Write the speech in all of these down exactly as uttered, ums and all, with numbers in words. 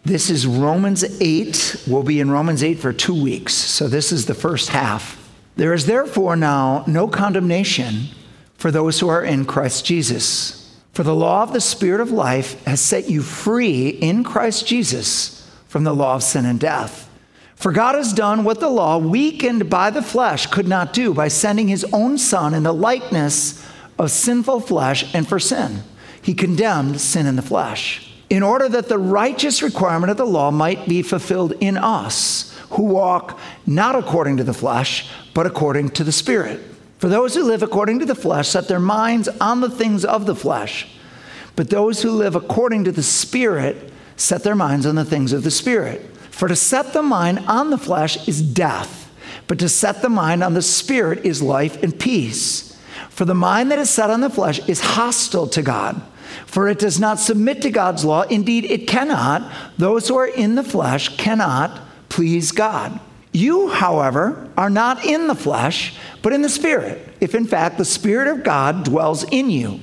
This is Romans eight. We'll be in Romans eight for two weeks. So this is the first half. There is therefore now no condemnation for those who are in Christ Jesus. For the law of the Spirit of life has set you free in Christ Jesus from the law of sin and death. For God has done what the law, weakened by the flesh, could not do by sending his own Son in the likeness of sinful flesh, and for sin. He condemned sin in the flesh, in order that the righteous requirement of the law might be fulfilled in us, who walk not according to the flesh, but according to the Spirit. For those who live according to the flesh set their minds on the things of the flesh, but those who live according to the Spirit set their minds on the things of the Spirit. For to set the mind on the flesh is death, but to set the mind on the Spirit is life and peace. For the mind that is set on the flesh is hostile to God, for it does not submit to God's law. Indeed, it cannot. Those who are in the flesh cannot please God. You, however, are not in the flesh, but in the Spirit, if in fact the Spirit of God dwells in you.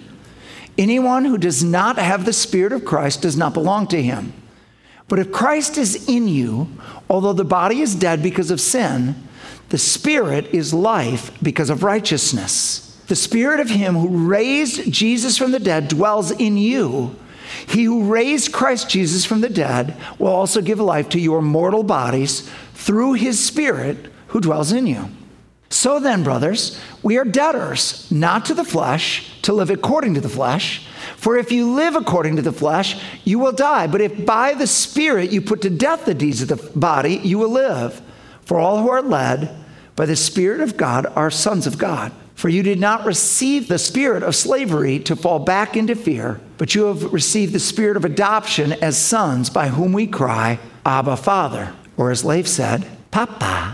Anyone who does not have the Spirit of Christ does not belong to him. But if Christ is in you, although the body is dead because of sin, the Spirit is life because of righteousness. The Spirit of him who raised Jesus from the dead dwells in you. He who raised Christ Jesus from the dead will also give life to your mortal bodies through his Spirit who dwells in you. So then, brothers, we are debtors, not to the flesh, to live according to the flesh. For if you live according to the flesh, you will die. But if by the Spirit you put to death the deeds of the body, you will live. For all who are led by the Spirit of God are sons of God. For you did not receive the spirit of slavery to fall back into fear, but you have received the spirit of adoption as sons, by whom we cry, Abba, Father. Or as Leif said, Papa.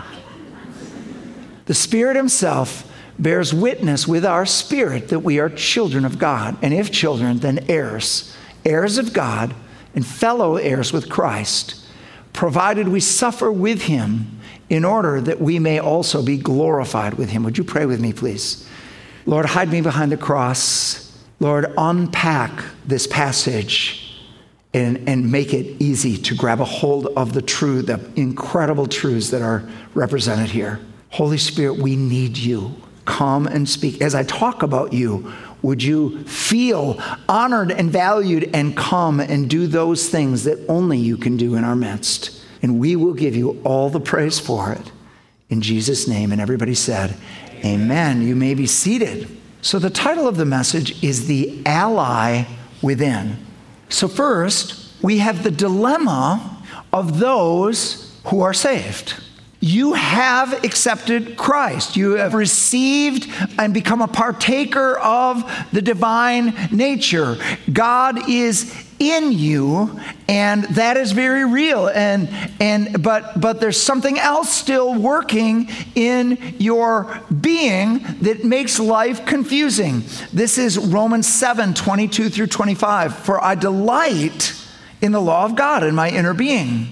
The Spirit himself bears witness with our spirit that we are children of God, and if children, then heirs, heirs of God, and fellow heirs with Christ, provided we suffer with him, in order that we may also be glorified with him. Would you pray with me, please? Lord, hide me behind the cross. Lord, unpack this passage and, and make it easy to grab a hold of the truth, the incredible truths that are represented here. Holy Spirit, we need you. Come and speak. As I talk about you, would you feel honored and valued and come and do those things that only you can do in our midst? And we will give you all the praise for it. In Jesus' name. And everybody said, amen. You may be seated. So the title of the message is The Ally Within. So first, we have the dilemma of those who are saved. You have accepted Christ. You have received and become a partaker of the divine nature. God is in you, and that is very real. And and but but there's something else still working in your being that makes life confusing. This is Romans seven, twenty-two through twenty-five. For I delight in the law of God in my inner being.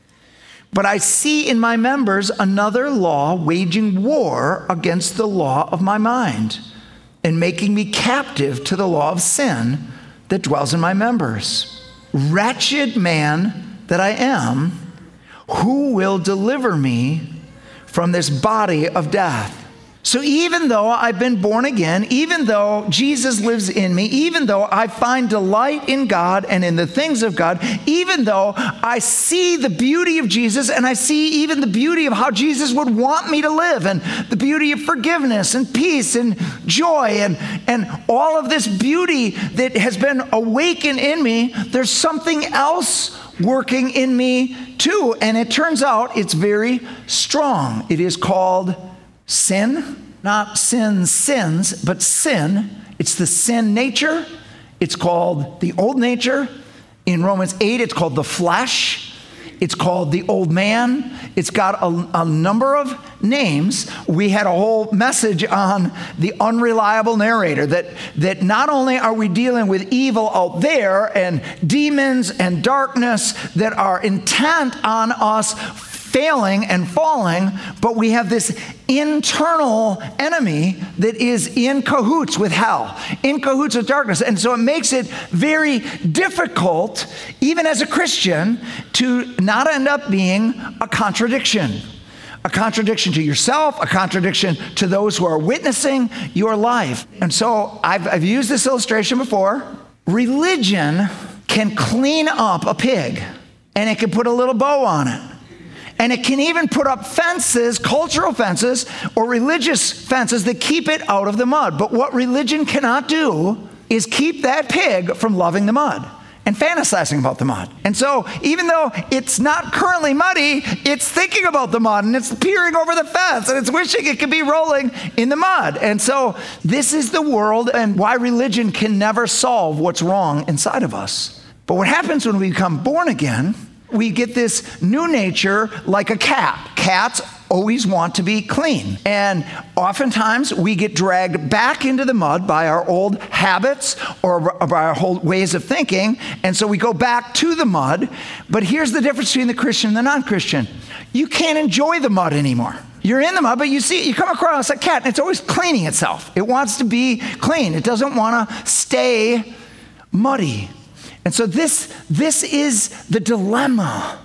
But I see in my members another law waging war against the law of my mind and making me captive to the law of sin that dwells in my members. Wretched man that I am, who will deliver me from this body of death? So even though I've been born again, even though Jesus lives in me, even though I find delight in God and in the things of God, even though I see the beauty of Jesus and I see even the beauty of how Jesus would want me to live and the beauty of forgiveness and peace and joy and, and all of this beauty that has been awakened in me, there's something else working in me too. And it turns out it's very strong. It is called sin. Not sin sins, but sin. It's the sin nature. It's called the old nature. In Romans eight, it's called the flesh. It's called the old man. It's got a, a number of names. We had a whole message on the unreliable narrator, that, that not only are we dealing with evil out there and demons and darkness that are intent on us failing and falling, but we have this internal enemy that is in cahoots with hell, in cahoots with darkness. And so it makes it very difficult, even as a Christian, to not end up being a contradiction. A contradiction to yourself, a contradiction to those who are witnessing your life. And so I've, I've used this illustration before. Religion can clean up a pig, and it can put a little bow on it. And it can even put up fences, cultural fences, or religious fences that keep it out of the mud. But what religion cannot do is keep that pig from loving the mud and fantasizing about the mud. And so even though it's not currently muddy, it's thinking about the mud, and it's peering over the fence, and it's wishing it could be rolling in the mud. And so this is the world, and why religion can never solve what's wrong inside of us. But what happens when we become born again, we get this new nature like a cat. Cats always want to be clean. And oftentimes we get dragged back into the mud by our old habits or by our old ways of thinking. And so we go back to the mud. But here's the difference between the Christian and the non-Christian. You can't enjoy the mud anymore. You're in the mud, but you see, you come across a cat and it's always cleaning itself. It wants to be clean. It doesn't want to stay muddy. And so this, this is the dilemma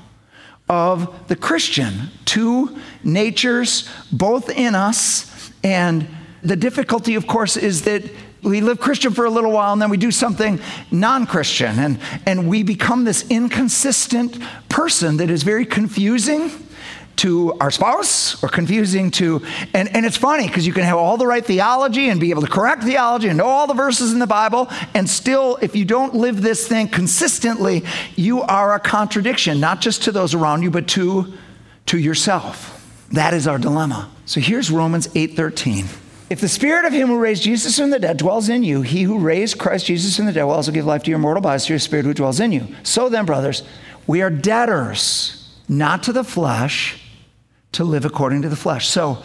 of the Christian. Two natures, both in us. And the difficulty, of course, is that we live Christian for a little while and then we do something non-Christian. And, and we become this inconsistent person that is very confusing to our spouse, or confusing to, and, and it's funny because you can have all the right theology and be able to correct theology and know all the verses in the Bible, and still, if you don't live this thing consistently, you are a contradiction, not just to those around you, but to, to yourself. That is our dilemma. So here's Romans eight thirteen. If the spirit of him who raised Jesus from the dead dwells in you, he who raised Christ Jesus from the dead will also give life to your mortal bodies through his spirit who dwells in you. So then, brothers, we are debtors, not to the flesh, to live according to the flesh. So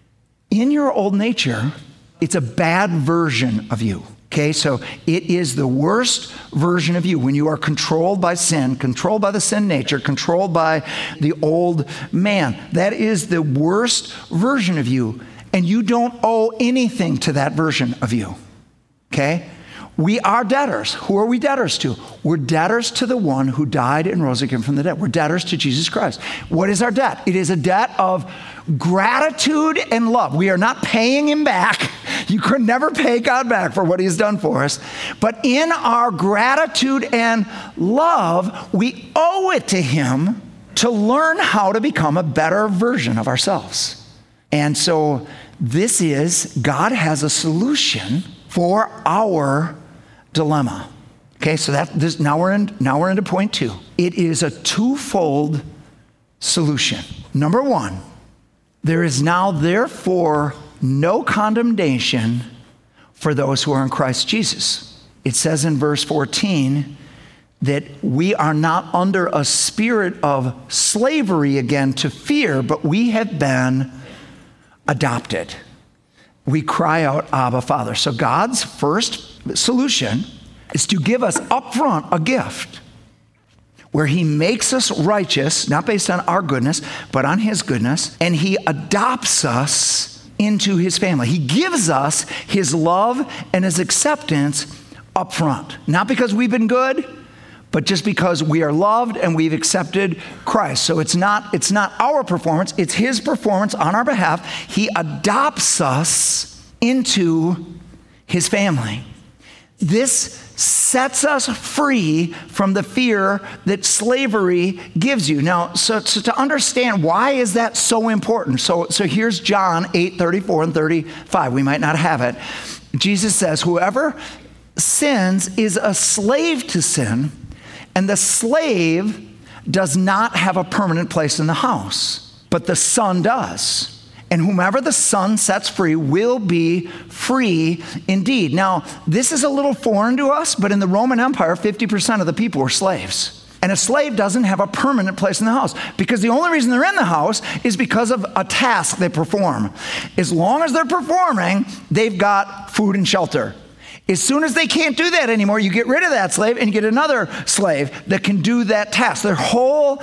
in your old nature, it's a bad version of you. Okay, so it is the worst version of you when you are controlled by sin, controlled by the sin nature, controlled by the old man. That is the worst version of you, and you don't owe anything to that version of you. Okay? We are debtors. Who are we debtors to? We're debtors to the one who died and rose again from the dead. We're debtors to Jesus Christ. What is our debt? It is a debt of gratitude and love. We are not paying him back. You could never pay God back for what he has done for us. But in our gratitude and love, we owe it to him to learn how to become a better version of ourselves. And so this is, God has a solution for our dilemma. Okay, so that this now we're in now we're into point two. It is a twofold solution. Number one, there is now therefore no condemnation for those who are in Christ Jesus. It says in verse fourteen that we are not under a spirit of slavery again to fear, but we have been adopted. We cry out, Abba, Father. So God's first solution is to give us upfront a gift where he makes us righteous, not based on our goodness, but on his goodness, and he adopts us into his family. He gives us his love and his acceptance upfront, not because we've been good, but just because we are loved and we've accepted Christ. So it's not, it's not our performance, it's his performance on our behalf. He adopts us into his family. This sets us free from the fear that slavery gives you. Now, so, so to understand why is that so important? So, so here's John eight thirty-four and thirty-five. We might not have it. Jesus says, whoever sins is a slave to sin, and the slave does not have a permanent place in the house, but the Son does. And whomever the Son sets free will be free indeed. Now, this is a little foreign to us, but in the Roman Empire, fifty percent of the people were slaves. And a slave doesn't have a permanent place in the house because the only reason they're in the house is because of a task they perform. As long as they're performing, they've got food and shelter. As soon as they can't do that anymore, you get rid of that slave and you get another slave that can do that task. Their whole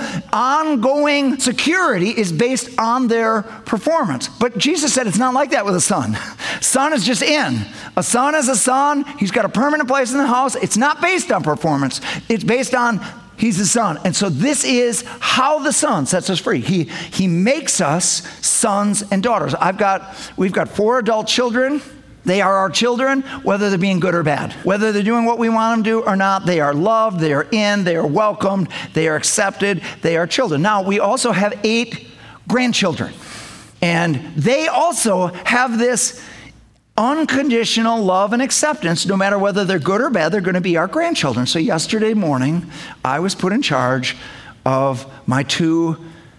ongoing security is based on their performance. But Jesus said it's not like that with a son. Son is just in. A son is a son. He's got a permanent place in the house. It's not based on performance. It's based on he's the son. And so this is how the son sets us free. He, he makes us sons and daughters. I've got, we've got four adult children. They are our children, whether they're being good or bad. Whether they're doing what we want them to do or not, they are loved, they are in, they are welcomed, they are accepted, they are children. Now, we also have eight grandchildren. And they also have this unconditional love and acceptance. No matter whether they're good or bad, they're going to be our grandchildren. So yesterday morning, I was put in charge of my two,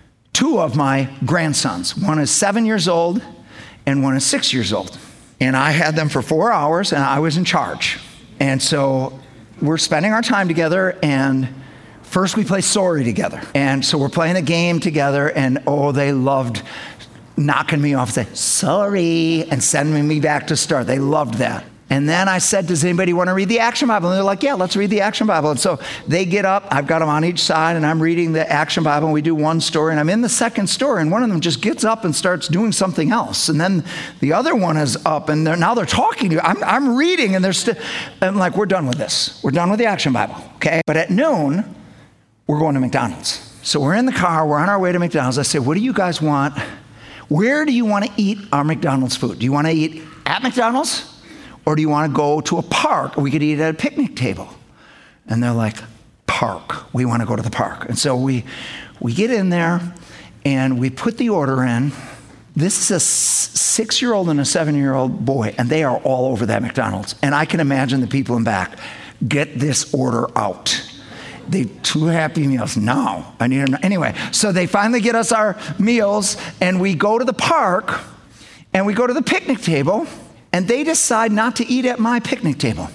two of my grandsons. One is seven years old and one is six years old. And I had them for four hours, and I was in charge. And so we're spending our time together, and first we play Sorry together. And so we're playing a game together, and oh, they loved knocking me off and say, sorry, and sending me back to start. They loved that. And then I said, does anybody want to read the Action Bible? And they're like, yeah, let's read the Action Bible. And so they get up, I've got them on each side, and I'm reading the Action Bible, and we do one story, and I'm in the second story, and one of them just gets up and starts doing something else. And then the other one is up, and they're, now they're talking to you. I'm, I'm reading, and they're still, I'm like, we're done with this. We're done with the Action Bible, okay? But at noon, we're going to McDonald's. So we're in the car, we're on our way to McDonald's. I said, what do you guys want? Where do you want to eat our McDonald's food? Do you want to eat at McDonald's? Or do you want to go to a park? We could eat at a picnic table. And they're like, park. We want to go to the park. And so we we get in there and we put the order in. This is a six-year-old and a seven-year-old boy, and they are all over that McDonald's. And I can imagine the people in back, get this order out. They two Happy Meals. No, I need them. Anyway, so they finally get us our meals, and we go to the park, and we go to the picnic table, and they decide not to eat at my picnic table.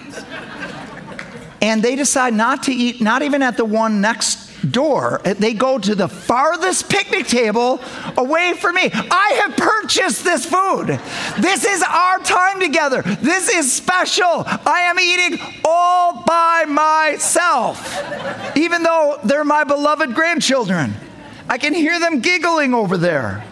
And they decide not to eat, not even at the one next door. They go to the farthest picnic table away from me. I have purchased this food. This is our time together. This is special. I am eating all by myself, even though they're my beloved grandchildren. I can hear them giggling over there.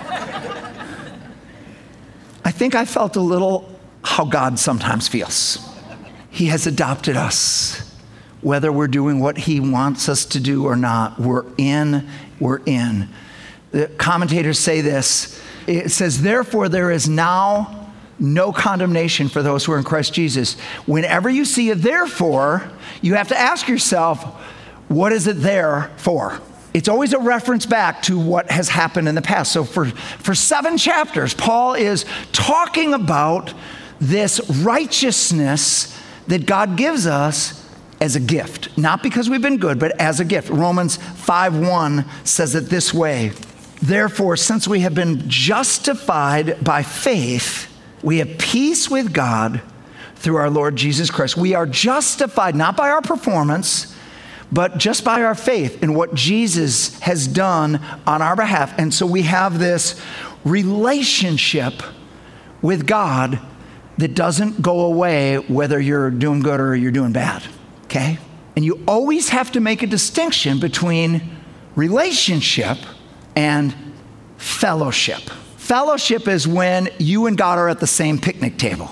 I think I felt a little how God sometimes feels. He has adopted us. Whether we're doing what he wants us to do or not, we're in, we're in. The commentators say this. It says, therefore, there is now no condemnation for those who are in Christ Jesus. Whenever you see a therefore, you have to ask yourself, what is it there for? It's always a reference back to what has happened in the past. So for, for seven chapters, Paul is talking about this righteousness that God gives us as a gift. Not because we've been good, but as a gift. Romans five one says it this way. Therefore, since we have been justified by faith, we have peace with God through our Lord Jesus Christ. We are justified not by our performance, but just by our faith in what Jesus has done on our behalf. And so we have this relationship with God that doesn't go away whether you're doing good or you're doing bad, okay? And you always have to make a distinction between relationship and fellowship. Fellowship is when you and God are at the same picnic table.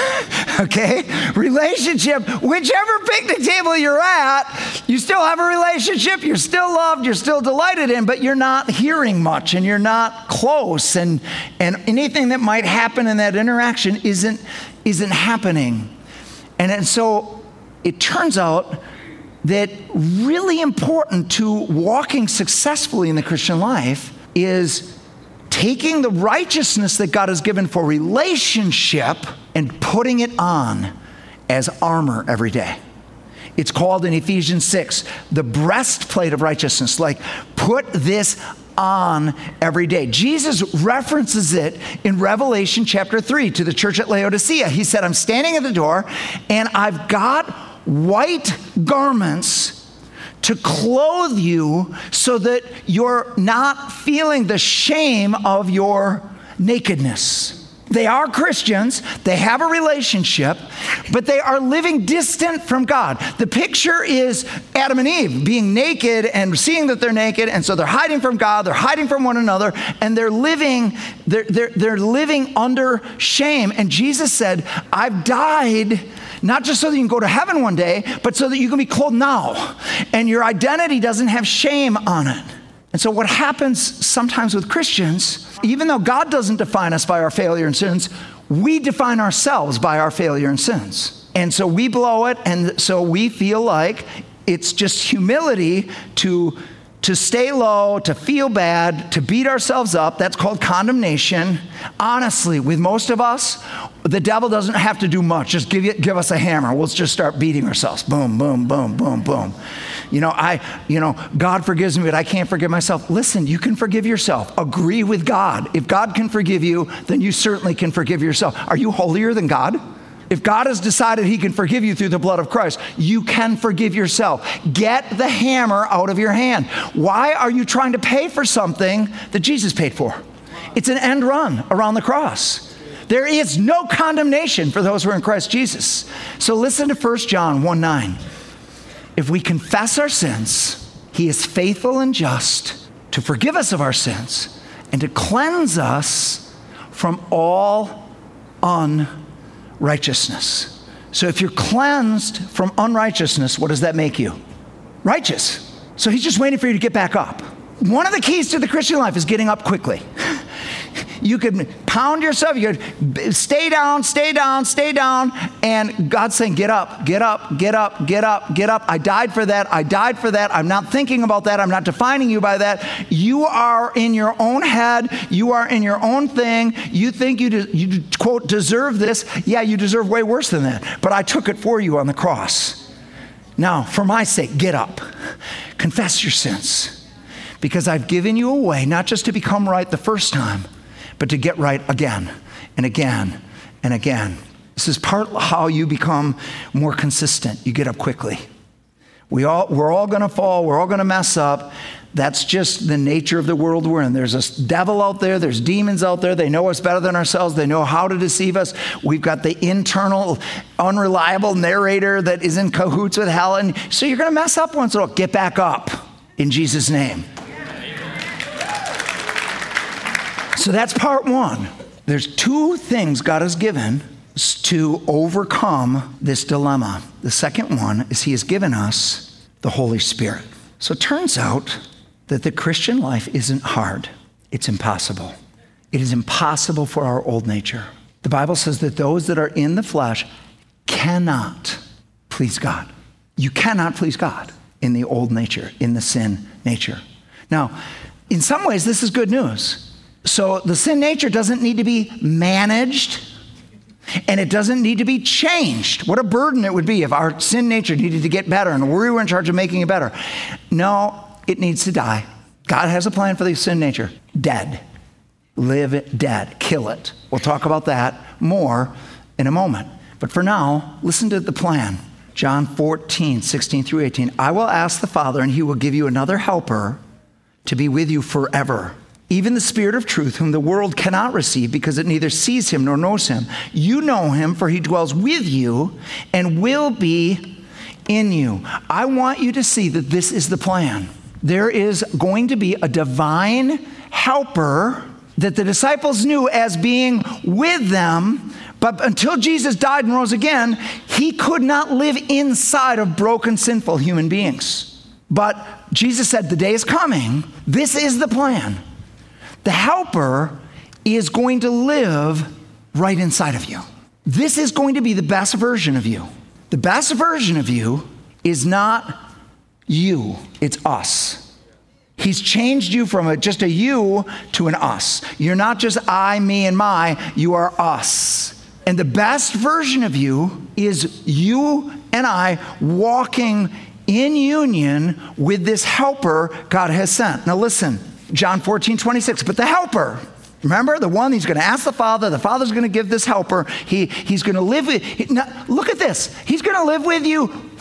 Okay? Relationship, whichever picnic table you're at, you still have a relationship, you're still loved, you're still delighted in, but you're not hearing much and you're not close, and, and anything that might happen in that interaction isn't, isn't happening. And, and so it turns out that really important to walking successfully in the Christian life is taking the righteousness that God has given for relationship and putting it on as armor every day. It's called in Ephesians six, the breastplate of righteousness. Like, put this on every day. Jesus references it in Revelation chapter three to the church at Laodicea. He said, I'm standing at the door and I've got white garments to clothe you so that you're not feeling the shame of your nakedness. They are Christians, they have a relationship, but they are living distant from God. The picture is Adam and Eve being naked and seeing that they're naked, and so they're hiding from God, they're hiding from one another, and they're living, they're, they're, they're living under shame. And Jesus said, I've died not just so that you can go to heaven one day, but so that you can be clothed now, and your identity doesn't have shame on it. And so what happens sometimes with Christians, even though God doesn't define us by our failure and sins, we define ourselves by our failure and sins. And so we blow it, and so we feel like it's just humility to, to stay low, to feel bad, to beat ourselves up. That's called condemnation. Honestly, with most of us, the devil doesn't have to do much. Just give, you, give us a hammer. We'll just start beating ourselves. Boom, boom, boom, boom, boom. You know, I, you know, God forgives me, but I can't forgive myself. Listen, you can forgive yourself. Agree with God. If God can forgive you, then you certainly can forgive yourself. Are you holier than God? If God has decided he can forgive you through the blood of Christ, you can forgive yourself. Get the hammer out of your hand. Why are you trying to pay for something that Jesus paid for? It's an end run around the cross. There is no condemnation for those who are in Christ Jesus. So listen to First John one nine. If we confess our sins, he is faithful and just to forgive us of our sins and to cleanse us from all unrighteousness. So if you're cleansed from unrighteousness, what does that make you? Righteous. So he's just waiting for you to get back up. One of the keys to the Christian life is getting up quickly. You could pound yourself, you could stay down, stay down, stay down, and God's saying, get up, get up, get up, get up, get up. I died for that, I died for that. I'm not thinking about that, I'm not defining you by that. You are in your own head, you are in your own thing. You think you, de- you quote, deserve this. Yeah, you deserve way worse than that, but I took it for you on the cross. Now, for my sake, get up, confess your sins, because I've given you a way, not just to become right the first time, but to get right again and again and again. This is part of how you become more consistent. You get up quickly. We all, we're all going to fall. We're all going to mess up. That's just the nature of the world we're in. There's a devil out there. There's demons out there. They know us better than ourselves. They know how to deceive us. We've got the internal, unreliable narrator that is in cahoots with hell. And so you're going to mess up once in a while. Get back up in Jesus' name. So that's part one. There's two things God has given to overcome this dilemma. The second one is he has given us the Holy Spirit. So it turns out that the Christian life isn't hard. It's impossible. It is impossible for our old nature. The Bible says that those that are in the flesh cannot please God. You cannot please God in the old nature, in the sin nature. Now, in some ways, this is good news. So the sin nature doesn't need to be managed, and it doesn't need to be changed. What a burden it would be if our sin nature needed to get better and we were in charge of making it better. No, it needs to die. God has a plan for the sin nature. Dead. Live it dead. Kill it. We'll talk about that more in a moment. But for now, listen to the plan. John fourteen, sixteen through eighteen. I will ask the Father, and he will give you another helper to be with you forever. Even the Spirit of truth, whom the world cannot receive because it neither sees him nor knows him. You know him, for he dwells with you and will be in you. I want you to see that this is the plan. There is going to be a divine helper that the disciples knew as being with them, but until Jesus died and rose again, he could not live inside of broken, sinful human beings. But Jesus said, the day is coming. This is the plan. The helper is going to live right inside of you. This is going to be the best version of you. The best version of you is not you, it's us. He's changed you from a, just a you to an us. You're not just I, me, and my, you are us. And the best version of you is you and I walking in union with this helper God has sent. Now listen, John fourteen, twenty-six, but the helper, remember the one he's going to ask the Father, the Father's going to give this helper, he, he's going to live with, he, now, look at this, he's going to live with you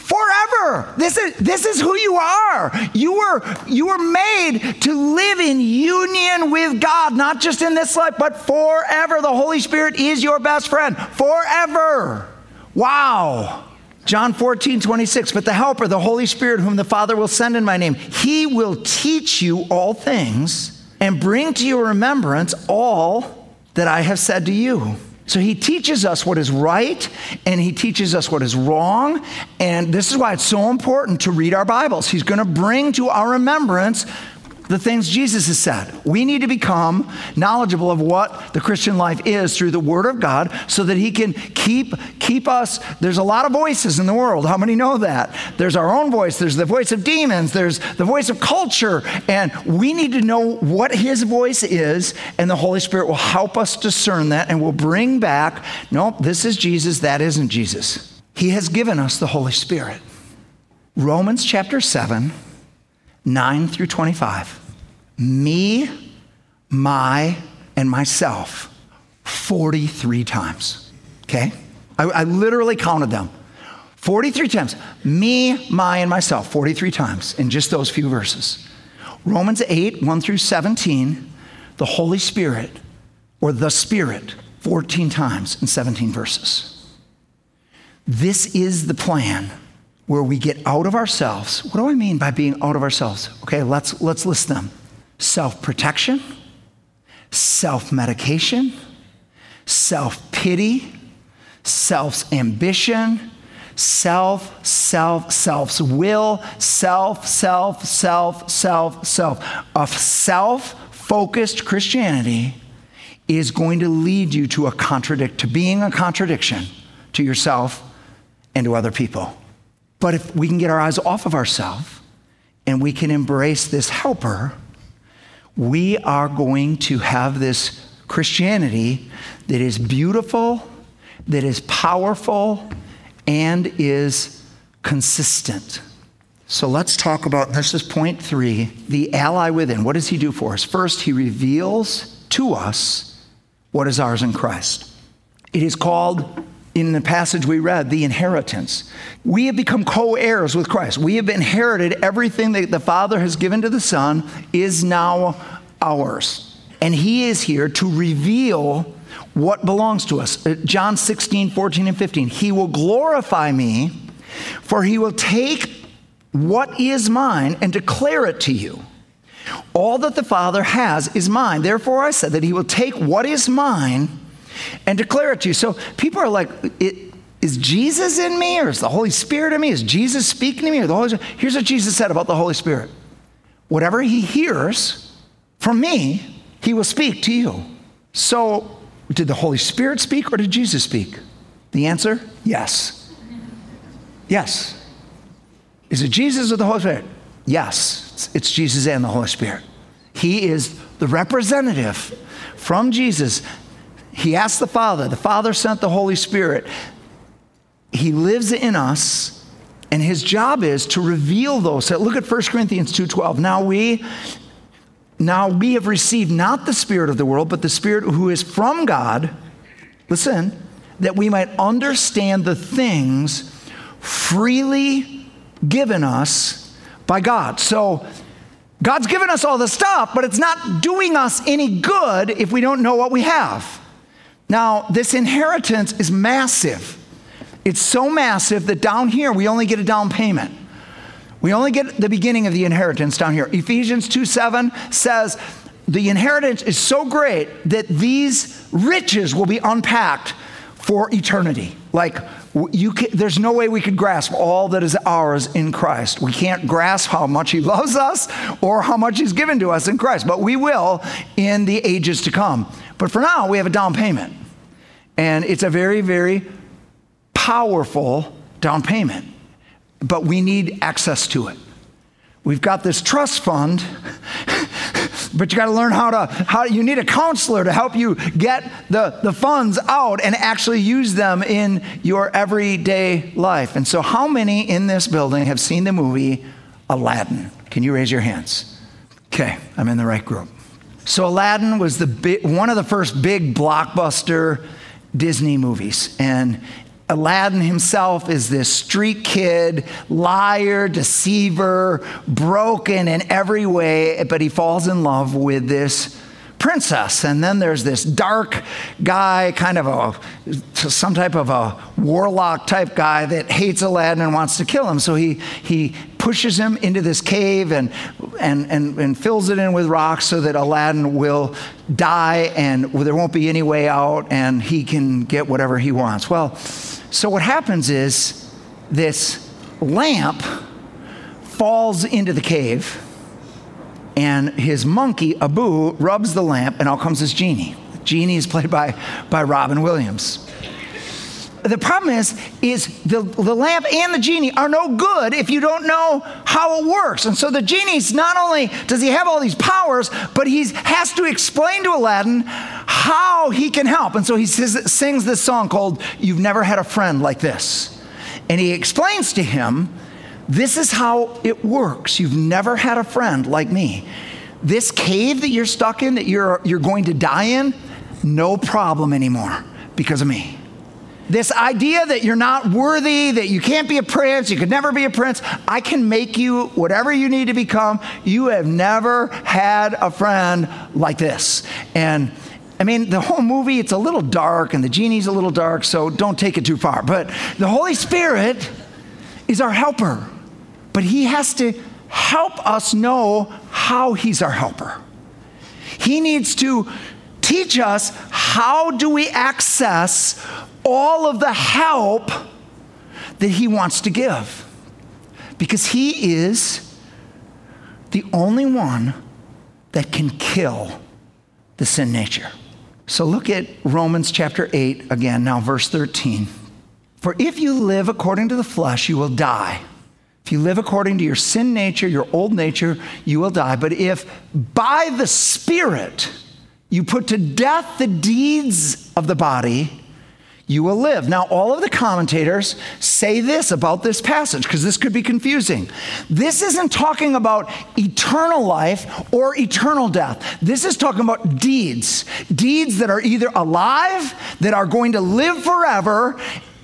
forever. This is, this is who you are. You were, you were made to live in union with God, not just in this life, but forever. The Holy Spirit is your best friend forever. Wow. John fourteen, twenty-six, but the Helper, the Holy Spirit, whom the Father will send in my name, he will teach you all things and bring to your remembrance all that I have said to you. So he teaches us what is right, and he teaches us what is wrong, and this is why it's so important to read our Bibles. He's going to bring to our remembrance the things Jesus has said. We need to become knowledgeable of what the Christian life is through the Word of God so that he can keep, keep us. There's a lot of voices in the world. How many know that? There's our own voice. There's the voice of demons. There's the voice of culture. And we need to know what his voice is, and the Holy Spirit will help us discern that and will bring back, nope, this is Jesus, that isn't Jesus. He has given us the Holy Spirit. Romans chapter seven, nine through twenty-five. Me, my, and myself, forty-three times. Okay? I, I literally counted them. forty-three times. Me, my, and myself, forty-three times in just those few verses. Romans eight, one through seventeen, the Holy Spirit, or the Spirit, fourteen times in seventeen verses. This is the plan where we get out of ourselves. What do I mean by being out of ourselves? Okay, let's let's list them. Self-protection, self-medication, self-pity, self-ambition, self, self, self's will, self, self, self, self, self. A self-focused Christianity is going to lead you to a contradict, to being a contradiction to yourself and to other people. But if we can get our eyes off of ourselves and we can embrace this helper, we are going to have this Christianity that is beautiful, that is powerful, and is consistent. So let's talk about, this is point three, the ally within. What does he do for us? First, he reveals to us what is ours in Christ. It is called, in the passage we read, the inheritance. We have become co-heirs with Christ. We have inherited everything that the Father has given to the Son is now ours. And he is here to reveal what belongs to us. John sixteen, fourteen, and fifteen. He will glorify me, for he will take what is mine and declare it to you. All that the Father has is mine. Therefore I said that he will take what is mine and declare it to you. So people are like, it, is Jesus in me, or is the Holy Spirit in me? Is Jesus speaking to me, or the Holy Spirit? Here's what Jesus said about the Holy Spirit. Whatever he hears from me, he will speak to you. So did the Holy Spirit speak, or did Jesus speak? The answer, yes. Yes. Is it Jesus or the Holy Spirit? Yes, it's, it's Jesus and the Holy Spirit. He is the representative from Jesus. He asked the Father. The Father sent the Holy Spirit. He lives in us, and his job is to reveal those. So look at First Corinthians two twelve. Now we, now we have received not the spirit of the world, but the Spirit who is from God, listen, that we might understand the things freely given us by God. So God's given us all the stuff, but it's not doing us any good if we don't know what we have. Now, this inheritance is massive. It's so massive that down here, we only get a down payment. We only get the beginning of the inheritance down here. Ephesians two seven says, the inheritance is so great that these riches will be unpacked for eternity. Like, you can, there's no way we could grasp all that is ours in Christ. We can't grasp how much he loves us or how much he's given to us in Christ, but we will in the ages to come. But for now, we have a down payment. And it's a very, very powerful down payment. But we need access to it. We've got this trust fund, but you got to learn how to, how you need a counselor to help you get the, the funds out and actually use them in your everyday life. And so how many in this building have seen the movie Aladdin? Can you raise your hands? Okay, I'm in the right group. So Aladdin was the big, one of the first big blockbuster Disney movies. And Aladdin himself is this street kid, liar, deceiver, broken in every way, but he falls in love with this princess. And then there's this dark guy, kind of a some type of a warlock type guy that hates Aladdin and wants to kill him. So he he pushes him into this cave and and and, and fills it in with rocks so that Aladdin will die and there won't be any way out and he can get whatever he wants. Well, so what happens is this lamp falls into the cave, and his monkey, Abu, rubs the lamp, and out comes this genie. The genie is played by, by Robin Williams. The problem is, is the, the lamp and the genie are no good if you don't know how it works. And so the genie's not only does he have all these powers, but he has to explain to Aladdin how he can help. And so he says, sings this song called "You've Never Had a Friend Like This." And he explains to him, this is how it works. You've never had a friend like me. This cave that you're stuck in, that you're, you're going to die in, no problem anymore because of me. This idea that you're not worthy, that you can't be a prince, you could never be a prince, I can make you whatever you need to become. You have never had a friend like this. And I mean, the whole movie, it's a little dark and the genie's a little dark, so don't take it too far. But the Holy Spirit is our helper. But he has to help us know how he's our helper. He needs to teach us how do we access all of the help that he wants to give. Because he is the only one that can kill the sin nature. So look at Romans chapter eight again, now verse thirteen. For if you live according to the flesh, you will die. If you live according to your sin nature, your old nature, you will die. But if by the Spirit you put to death the deeds of the body, you will live. Now, all of the commentators say this about this passage, because this could be confusing. This isn't talking about eternal life or eternal death. This is talking about deeds. Deeds that are either alive, that are going to live forever,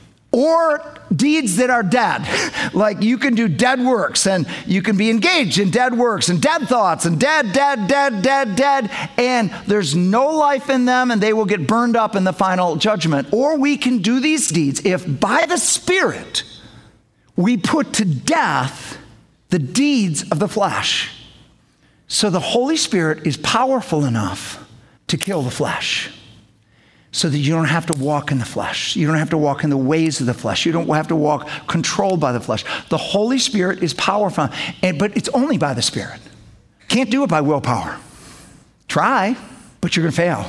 or deeds that are dead. Like you can do dead works and you can be engaged in dead works and dead thoughts and dead, dead, dead, dead, dead, and there's no life in them and they will get burned up in the final judgment. Or we can do these deeds if by the Spirit we put to death the deeds of the flesh. So the Holy Spirit is powerful enough to kill the flesh, so that you don't have to walk in the flesh. You don't have to walk in the ways of the flesh. You don't have to walk controlled by the flesh. The Holy Spirit is powerful, and, but it's only by the Spirit. Can't do it by willpower. Try, but you're going to fail.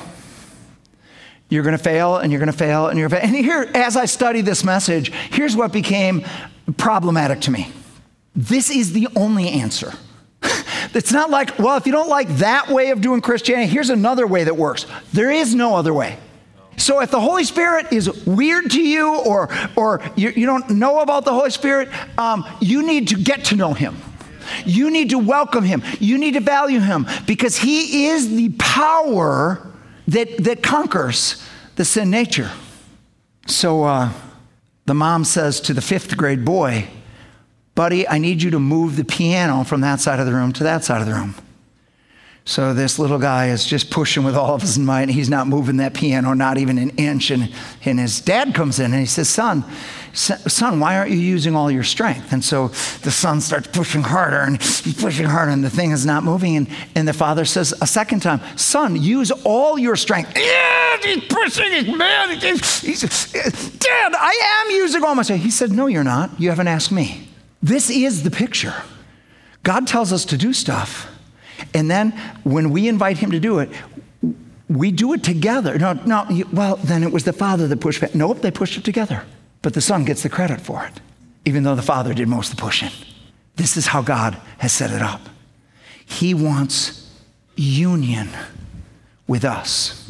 You're going to fail, and you're going to fail, and you're going to fail. And here, as I studied this message, here's what became problematic to me. This is the only answer. It's not like, well, if you don't like that way of doing Christianity, here's another way that works. There is no other way. So if the Holy Spirit is weird to you, or or you, you don't know about the Holy Spirit, um, you need to get to know him. You need to welcome him. You need to value him, because he is the power that, that conquers the sin nature. So uh, the mom says to the fifth grade boy, buddy, I need you to move the piano from that side of the room to that side of the room. So this little guy is just pushing with all of his might, and he's not moving that piano, not even an inch. And, and his dad comes in and he says, son, son, why aren't you using all your strength? And so the son starts pushing harder and he's pushing harder, and the thing is not moving. And, and the father says a second time, son, use all your strength. Yeah, he's pushing, he's mad. He's, he's, Dad, I am using all my strength. He said, no, you're not. You haven't asked me. This is the picture. God tells us to do stuff. And then when we invite him to do it, we do it together. No, no, you, well, then it was the father that pushed back. Nope, they pushed it together. But the son gets the credit for it, even though the father did most of the pushing. This is how God has set it up. He wants union with us.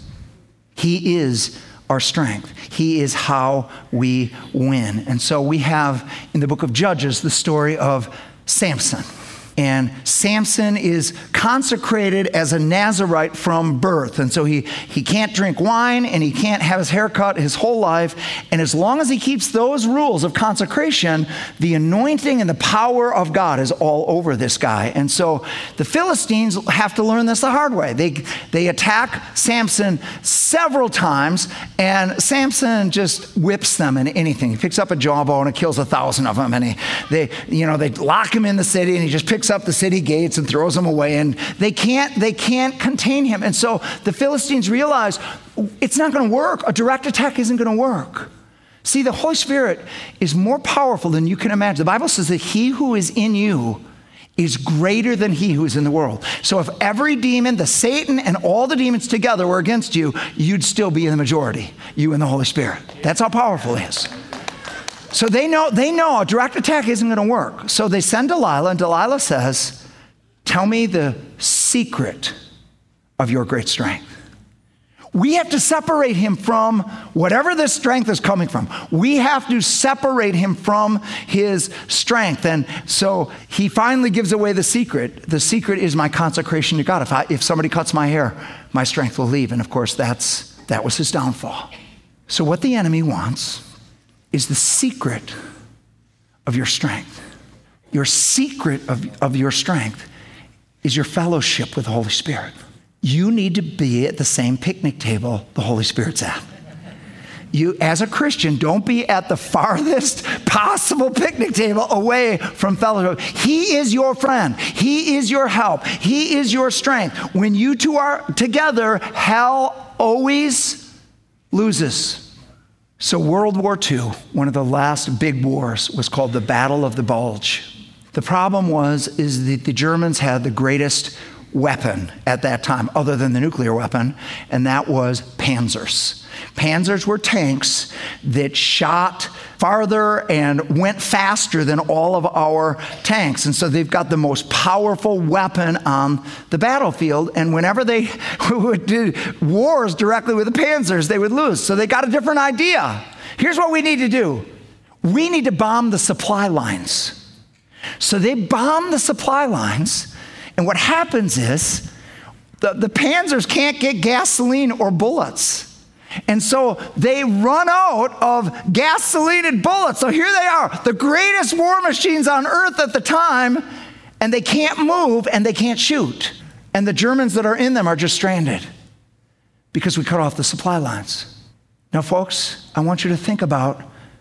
He is our strength. He is how we win. And so we have in the book of Judges the story of Samson. And Samson is consecrated as a Nazirite from birth. And so he, he can't drink wine and he can't have his hair cut his whole life. And as long as he keeps those rules of consecration, the anointing and the power of God is all over this guy. And so the Philistines have to learn this the hard way. They, they attack Samson several times, and Samson just whips them in anything. He picks up a jawbone and kills a thousand of them. And he, they, you know, they lock him in the city, and he just picks up the city gates and throws them away, and they can't they can't contain him. And so the Philistines realize it's not going to work. A direct attack isn't going to work. See, the Holy Spirit is more powerful than you can imagine. The Bible says that he who is in you is greater than he who is in the world. So if every demon, the Satan and all the demons together were against you, you'd still be in the majority, you and the Holy Spirit. That's how powerful he is. So they know they know a direct attack isn't going to work. So they send Delilah, and Delilah says, tell me the secret of your great strength. We have to separate him from whatever this strength is coming from. We have to separate him from his strength. And so he finally gives away the secret. The secret is my consecration to God. If I, if somebody cuts my hair, my strength will leave. And of course, that's that was his downfall. So what the enemy wants is the secret of your strength. Your secret of, of your strength is your fellowship with the Holy Spirit. You need to be at the same picnic table the Holy Spirit's at. You, as a Christian, don't be at the farthest possible picnic table away from fellowship. He is your friend. He is your help. He is your strength. When you two are together, hell always loses. So World War Two, one of the last big wars, was called the Battle of the Bulge. The problem was is that the Germans had the greatest weapon at that time, other than the nuclear weapon, and that was Panzers. Panzers were tanks that shot farther and went faster than all of our tanks. And so they've got the most powerful weapon on the battlefield. And whenever they would do wars directly with the Panzers, they would lose. So they got a different idea. Here's what we need to do. We need to bomb the supply lines. So they bomb the supply lines. And what happens is the, the Panzers can't get gasoline or bullets. And so they run out of gasoline and bullets. So here they are, the greatest war machines on earth at the time, and they can't move and they can't shoot. And the Germans that are in them are just stranded because we cut off the supply lines. Now, folks, I want you to think about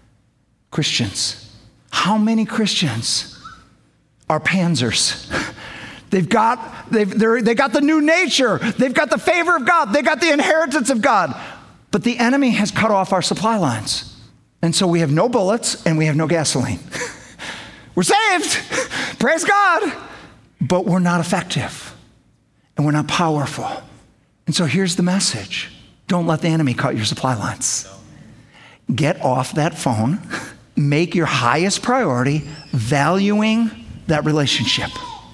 Christians. How many Christians are Panzers? They've got, they've, they're, they got the new nature. They've got the favor of God. They got the inheritance of God. But the enemy has cut off our supply lines. And so we have no bullets and we have no gasoline. We're saved. Praise God. But we're not effective. And we're not powerful. And so here's the message. Don't let the enemy cut your supply lines. Get off that phone. Make your highest priority valuing that relationship.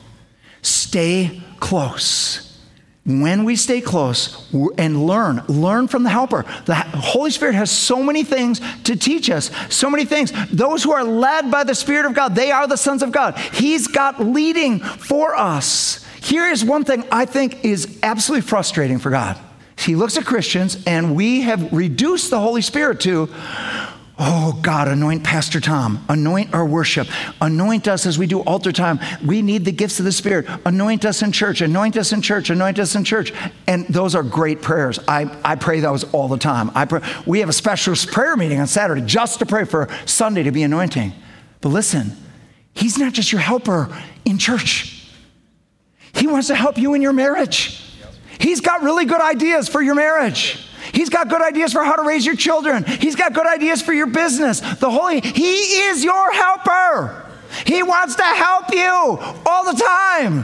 Stay close. When we stay close and learn, learn from the helper. The Holy Spirit has so many things to teach us, so many things. Those who are led by the Spirit of God, they are the sons of God. He's got leading for us. Here is one thing I think is absolutely frustrating for God. He looks at Christians and we have reduced the Holy Spirit to, oh, God, anoint Pastor Tom. Anoint our worship. Anoint us as we do altar time. We need the gifts of the Spirit. Anoint us in church. Anoint us in church. Anoint us in church. And those are great prayers. I, I pray those all the time. I pray. We have a special prayer meeting on Saturday just to pray for Sunday to be anointing. But listen, he's not just your helper in church. He wants to help you in your marriage. He's got really good ideas for your marriage. He's got good ideas for how to raise your children. He's got good ideas for your business. The Holy, he is your helper. He wants to help you all the time.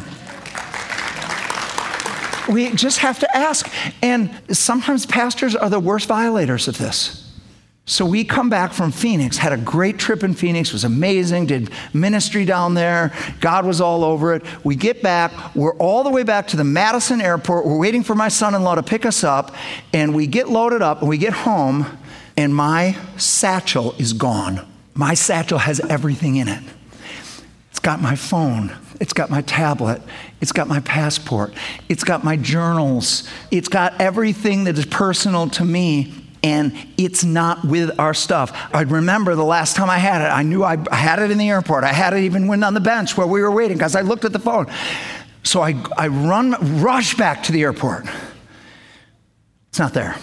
We just have to ask. And sometimes pastors are the worst violators of this. So we come back from Phoenix, had a great trip in Phoenix, was amazing, did ministry down there. God was all over it. We get back, we're all the way back to the Madison airport. We're waiting for my son-in-law to pick us up, and we get loaded up, and we get home, and my satchel is gone. My satchel has everything in it. It's got my phone, It's got my tablet. It's got my passport. It's got my journals. It's got everything that is personal to me. And it's not with our stuff. I remember the last time I had it, I knew I had it in the airport. I had it even when on the bench where we were waiting because I looked at the phone. So I, I run, rush back to the airport. It's not there.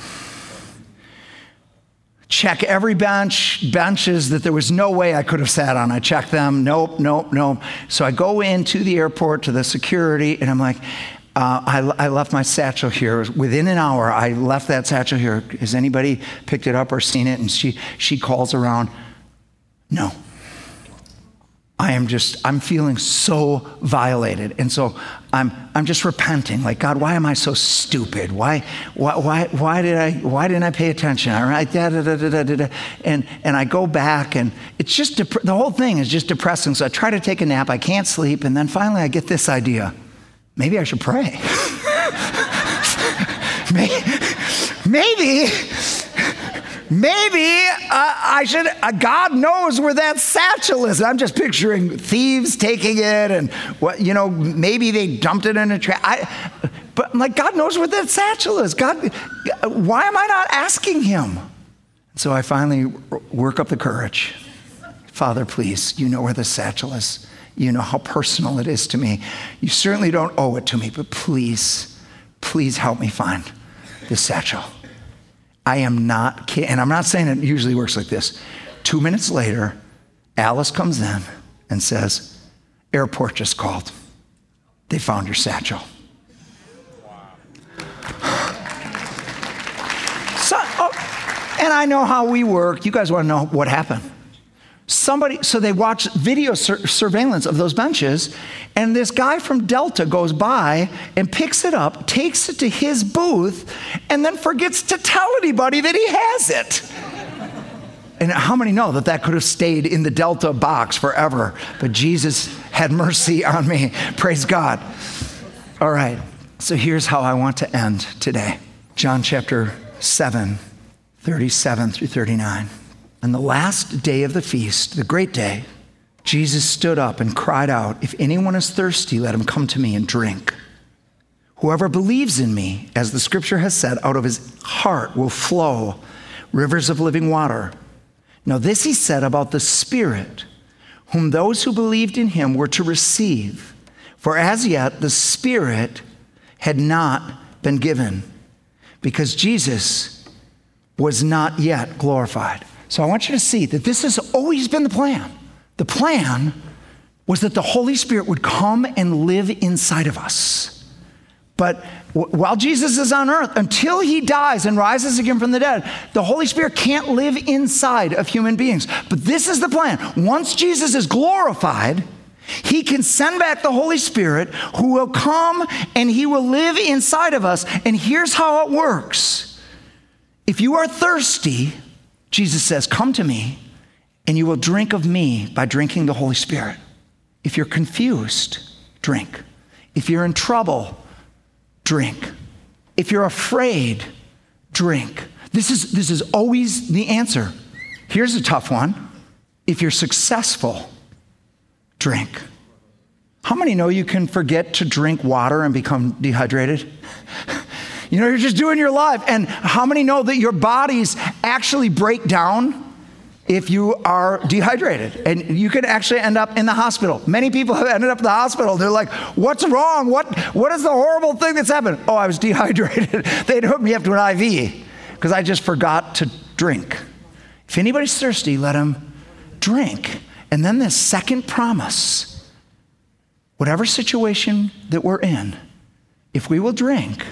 Check every bench, benches that there was no way I could have sat on. I checked them. Nope, nope, nope. So I go into the airport to the security and I'm like, Uh, I, I left my satchel here. Within an hour, I left that satchel here. Has anybody picked it up or seen it? And she, she calls around. No. I am just, I'm feeling so violated. And so I'm, I'm just repenting. Like, God, why am I so stupid? Why, why, why, why did I, why didn't I pay attention? All right, da, da, da, da, da, da. And, and I go back and it's just, dep- the whole thing is just depressing. So I try to take a nap. I can't sleep. And then finally I get this idea. Maybe I should pray. maybe, maybe, maybe uh, I should, uh, God knows where that satchel is. I'm just picturing thieves taking it and, what you know, maybe they dumped it in a trash. But like, God knows where that satchel is. God, why am I not asking him? So I finally work up the courage. Father, please, you know where the satchel is. You know how personal it is to me. You certainly don't owe it to me, but please, please help me find this satchel. I am not kidding. And I'm not saying it usually works like this. Two minutes later, Alice comes in and says, airport just called. They found your satchel. So, oh, and I know how we work. You guys want to know what happened. Somebody, so they watch video sur- surveillance of those benches, and this guy from Delta goes by and picks it up, takes it to his booth, and then forgets to tell anybody that he has it. And how many know that that could have stayed in the Delta box forever? But Jesus had mercy on me. Praise God. All right, so here's how I want to end today. John chapter seven, thirty-seven through thirty-nine. On the last day of the feast, the great day, Jesus stood up and cried out, if anyone is thirsty, let him come to me and drink. Whoever believes in me, as the scripture has said, out of his heart will flow rivers of living water. Now this he said about the Spirit, whom those who believed in him were to receive. For as yet the Spirit had not been given, because Jesus was not yet glorified. So I want you to see that this has always been the plan. The plan was that the Holy Spirit would come and live inside of us. But w- while Jesus is on earth, until he dies and rises again from the dead, the Holy Spirit can't live inside of human beings. But this is the plan. Once Jesus is glorified, he can send back the Holy Spirit who will come and he will live inside of us. And here's how it works. If you are thirsty, Jesus says, come to me and you will drink of me by drinking the Holy Spirit. If you're confused, drink. If you're in trouble, drink. If you're afraid, drink. This is, this is always the answer. Here's a tough one. If you're successful, drink. How many know you can forget to drink water and become dehydrated? You know, you're just doing your life. And how many know that your bodies actually break down if you are dehydrated? And you can actually end up in the hospital. Many people have ended up in the hospital. They're like, what's wrong? What, what is the horrible thing that's happened? Oh, I was dehydrated. They'd hook me up to an I V because I just forgot to drink. If anybody's thirsty, let him drink. And then this second promise, whatever situation that we're in, if we will drink,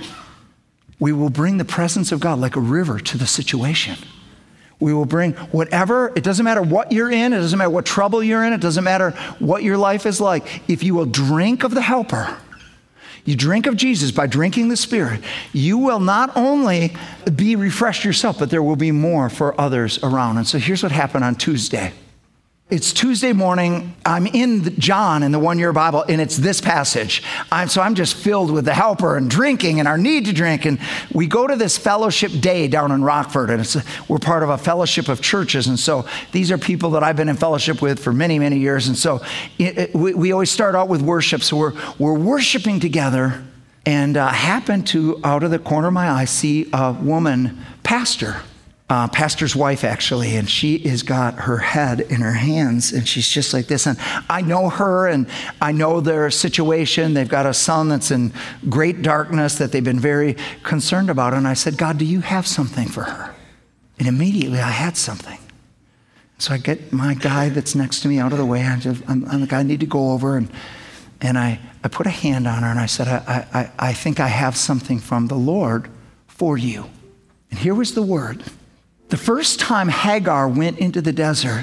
we will bring the presence of God like a river to the situation. We will bring whatever, it doesn't matter what you're in, it doesn't matter what trouble you're in, it doesn't matter what your life is like. If you will drink of the helper, you drink of Jesus by drinking the Spirit, you will not only be refreshed yourself, but there will be more for others around. And so here's what happened on Tuesday. It's Tuesday morning. I'm in the John in the one-year Bible, and it's this passage. I'm, so I'm just filled with the helper and drinking and our need to drink. And we go to this fellowship day down in Rockford, and it's a, we're part of a fellowship of churches. And so these are people that I've been in fellowship with for many, many years. And so it, it, we, we always start out with worship. So we're, we're worshiping together, and uh, happen to, out of the corner of my eye, see a woman pastor. Uh, pastor's wife, actually, and she has got her head in her hands, and she's just like this. And I know her, and I know their situation. They've got a son that's in great darkness that they've been very concerned about. And I said, God, do you have something for her? And immediately I had something. So I get my guy that's next to me out of the way. I just, I'm, I'm the guy I need to go over, and and I, I put a hand on her, and I said, I, I, I think I have something from the Lord for you. And here was the word. The first time Hagar went into the desert,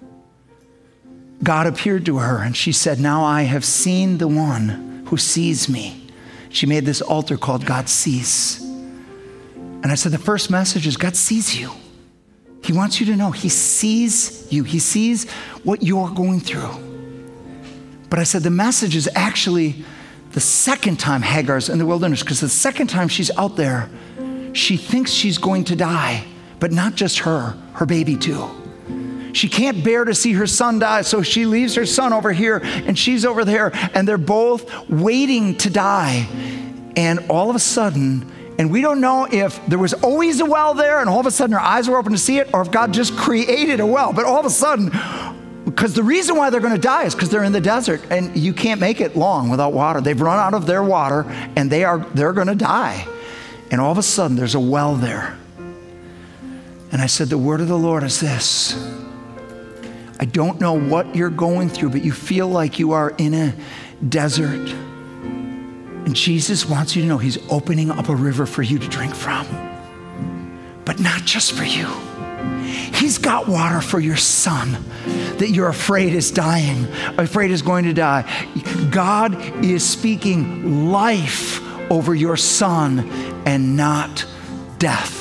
God appeared to her, and she said, now I have seen the one who sees me. She made this altar called God Sees. And I said, the first message is God sees you. He wants you to know he sees you. He sees what you're going through. But I said, the message is actually the second time Hagar's in the wilderness, because the second time she's out there, she thinks she's going to die. But not just her, her baby too. She can't bear to see her son die, so she leaves her son over here, and she's over there, and they're both waiting to die. And all of a sudden, and we don't know if there was always a well there, and all of a sudden her eyes were open to see it, or if God just created a well. But all of a sudden, because the reason why they're going to die is because they're in the desert, and you can't make it long without water. They've run out of their water, and they are, they're going to die. And all of a sudden, there's a well there. And I said, the word of the Lord is this. I don't know what you're going through, but you feel like you are in a desert. And Jesus wants you to know he's opening up a river for you to drink from. But not just for you. He's got water for your son that you're afraid is dying, afraid is going to die. God is speaking life over your son and not death.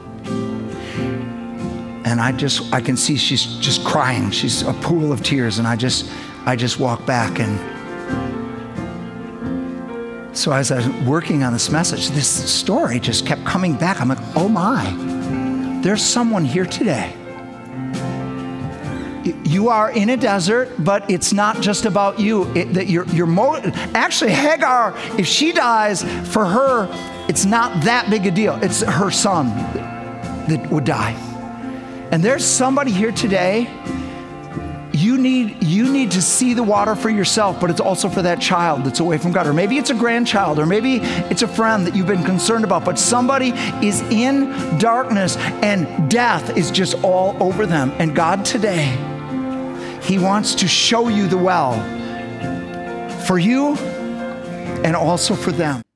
And I just, I can see she's just crying. She's a pool of tears. And I just, I just walk back. And so as I was working on this message, this story just kept coming back. I'm like, oh my, there's someone here today. You are in a desert, but it's not just about you. It, that you're, you're mo- Actually, Hagar, if she dies, for her, it's not that big a deal. It's her son that would die. And there's somebody here today, you need you need to see the water for yourself, but it's also for that child that's away from God. Or maybe it's a grandchild, or maybe it's a friend that you've been concerned about, but somebody is in darkness and death is just all over them. And God today, he wants to show you the well for you and also for them.